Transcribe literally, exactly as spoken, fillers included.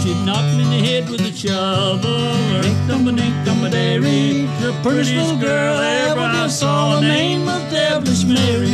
She knocked me in the head with a shovel. Dink-dum-a-dink-dum-a-dairy. The prettiest little girl ever I saw. The name of Devilish Mary.